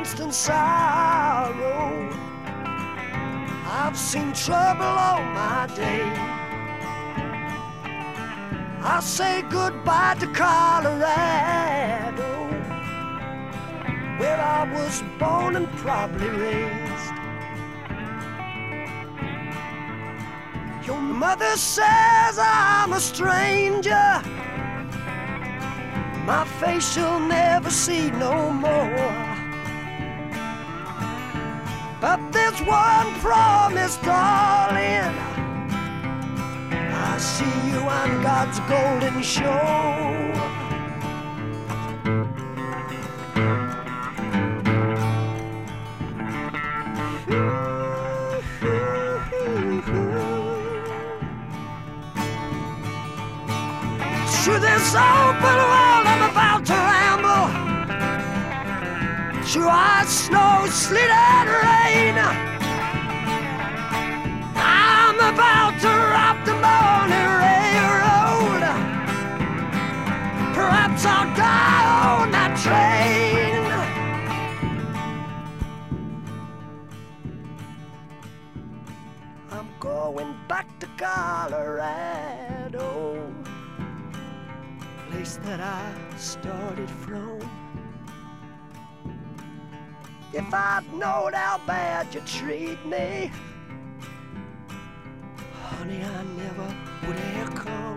constant sorrow. I've seen trouble all my day. I'll say goodbye to Colorado, where I was born and probably raised. Your mother says I'm a stranger, my face she'll never see no more. But there's one promise, darling, I'll see you on God's golden shore. Through this open world I'm about to ramble, through ice, snow, sleet and rain. I'm about to rock the morning railroad, perhaps I'll die on that train. I'm going back to Colorado, place that I started from. If I'd known how bad you treat me, honey, I never would have come.